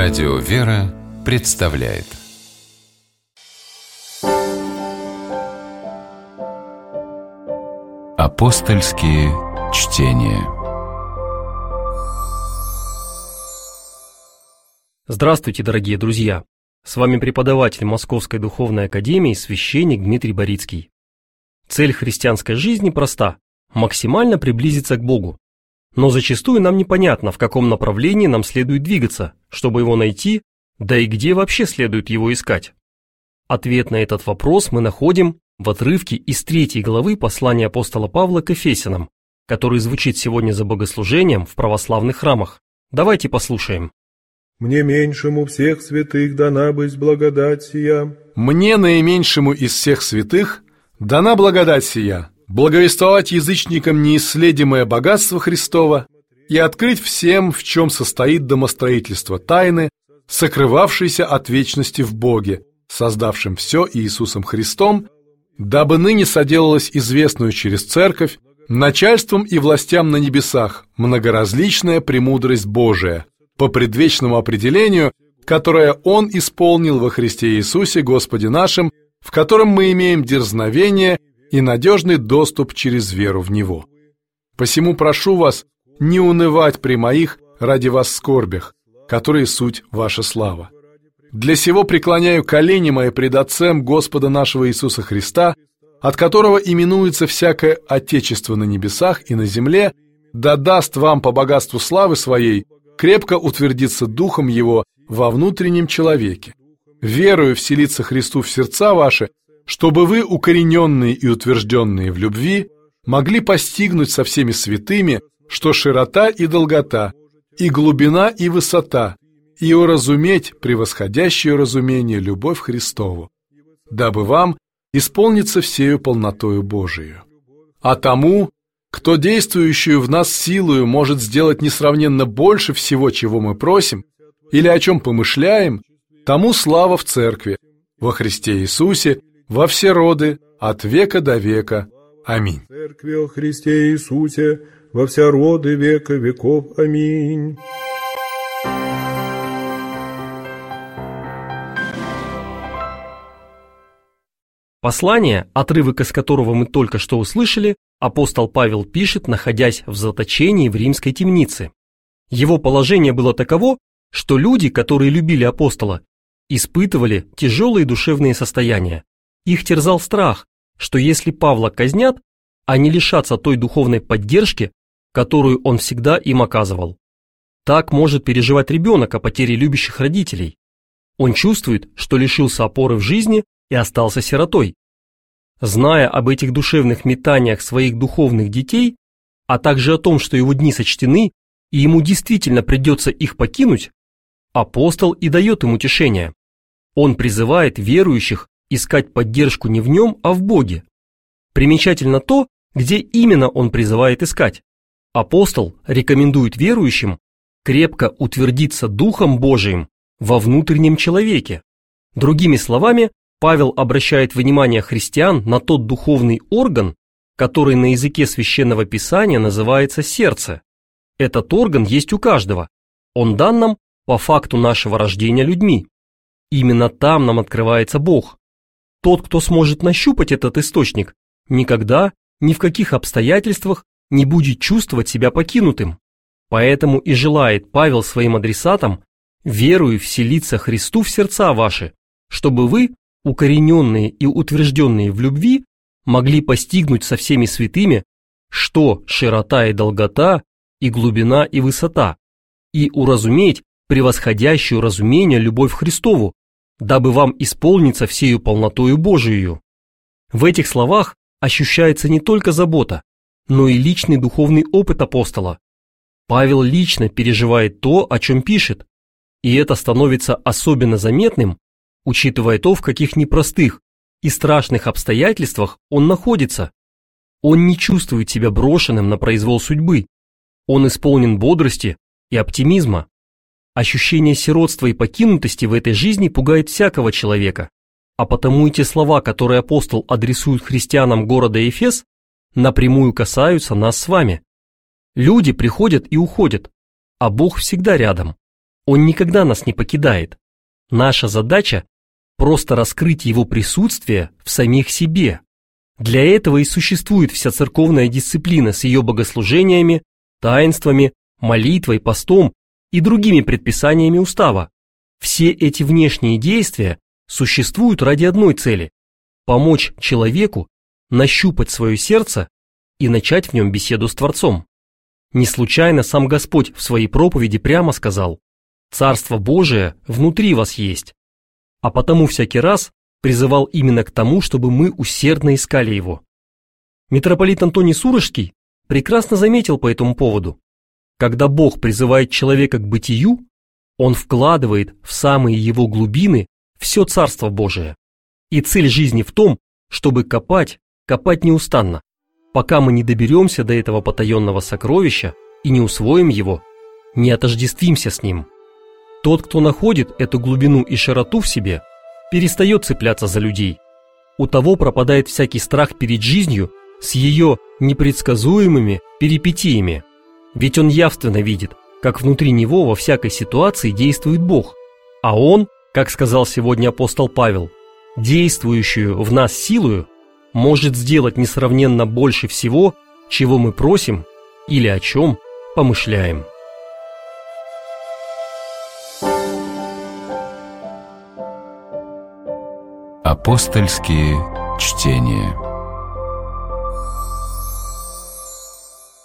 Радио «Вера» представляет Апостольские чтения. Здравствуйте, дорогие друзья! С вами преподаватель Московской Духовной Академии, священник Дмитрий Борицкий. Цель христианской жизни проста – максимально приблизиться к Богу. Но зачастую нам непонятно, в каком направлении нам следует двигаться, чтобы его найти, да и где вообще следует его искать. Ответ на этот вопрос мы находим в отрывке из 3 главы послания апостола Павла к Ефесянам, который звучит сегодня за богослужением в православных храмах. Давайте послушаем. «Мне меньшему всех святых дана быть благодать сия». «Мне, наименьшему из всех святых, дана благодать сия, благовествовать язычникам неисследимое богатство Христова и открыть всем, в чем состоит домостроительство тайны, сокрывавшейся от вечности в Боге, создавшим все Иисусом Христом, дабы ныне соделалось известную через Церковь начальством и властям на небесах многоразличная премудрость Божия, по предвечному определению, которое Он исполнил во Христе Иисусе Господе нашим, в котором мы имеем дерзновение и надежный доступ через веру в Него. Посему прошу вас не унывать при моих ради вас скорбях, которые суть ваша слава. Для сего преклоняю колени мои пред Отцем Господа нашего Иисуса Христа, от которого именуется всякое Отечество на небесах и на земле, да даст вам по богатству славы Своей крепко утвердиться Духом Его во внутреннем человеке, верою вселиться Христу в сердца ваши, чтобы вы, укорененные и утвержденные в любви, могли постигнуть со всеми святыми, что широта и долгота, и глубина и высота, и уразуметь превосходящее разумение любовь Христову, дабы вам исполниться всею полнотою Божию. А тому, кто действующую в нас силою может сделать несравненно больше всего, чего мы просим, или о чем помышляем, тому слава в Церкви, во Христе Иисусе, во все роды, от века до века. Аминь. Церкви о Христе Иисусе, во все роды века веков. Аминь. Послание, отрывок из которого мы только что услышали, апостол Павел пишет, находясь в заточении в римской темнице. Его положение было таково, что люди, которые любили апостола, испытывали тяжелые душевные состояния. Их терзал страх, что если Павла казнят, они лишатся той духовной поддержки, которую он всегда им оказывал. Так может переживать ребенок о потере любящих родителей. Он чувствует, что лишился опоры в жизни и остался сиротой. Зная об этих душевных метаниях своих духовных детей, а также о том, что его дни сочтены, и ему действительно придется их покинуть, апостол и дает им утешение. Он призывает верующих искать поддержку не в нем, а в Боге. Примечательно то, где именно он призывает искать. Апостол рекомендует верующим крепко утвердиться Духом Божиим во внутреннем человеке. Другими словами, Павел обращает внимание христиан на тот духовный орган, который на языке Священного Писания называется сердце. Этот орган есть у каждого. Он дан нам по факту нашего рождения людьми. Именно там нам открывается Бог. Тот, кто сможет нащупать этот источник, никогда, ни в каких обстоятельствах не будет чувствовать себя покинутым. Поэтому и желает Павел своим адресатам верою вселиться Христу в сердца ваши, чтобы вы, укорененные и утвержденные в любви, могли постигнуть со всеми святыми, что широта и долгота, и глубина и высота, и уразуметь превосходящую разумение любовь Христову, дабы вам исполниться всею полнотою Божией. В этих словах ощущается не только забота, но и личный духовный опыт апостола. Павел лично переживает то, о чем пишет, и это становится особенно заметным, учитывая то, в каких непростых и страшных обстоятельствах он находится. Он не чувствует себя брошенным на произвол судьбы. Он исполнен бодрости и оптимизма. Ощущение сиротства и покинутости в этой жизни пугает всякого человека, а потому и те слова, которые апостол адресует христианам города Эфес, напрямую касаются нас с вами. Люди приходят и уходят, а Бог всегда рядом. Он никогда нас не покидает. Наша задача – просто раскрыть Его присутствие в самих себе. Для этого и существует вся церковная дисциплина с ее богослужениями, таинствами, молитвой, постом и другими предписаниями устава. Все эти внешние действия существуют ради одной цели – помочь человеку нащупать свое сердце и начать в нем беседу с Творцом. Не случайно сам Господь в своей проповеди прямо сказал: «Царство Божие внутри вас есть», а потому всякий раз призывал именно к тому, чтобы мы усердно искали его. Митрополит Антоний Сурожский прекрасно заметил по этому поводу: когда Бог призывает человека к бытию, Он вкладывает в самые его глубины все Царство Божие. И цель жизни в том, чтобы копать неустанно, пока мы не доберемся до этого потаенного сокровища и не усвоим его, не отождествимся с ним. Тот, кто находит эту глубину и широту в себе, перестает цепляться за людей. У того пропадает всякий страх перед жизнью с ее непредсказуемыми перипетиями. Ведь он явственно видит, как внутри него во всякой ситуации действует Бог. А Он, как сказал сегодня апостол Павел, действующую в нас силою, может сделать несравненно больше всего, чего мы просим или о чем помышляем. Апостольские чтения.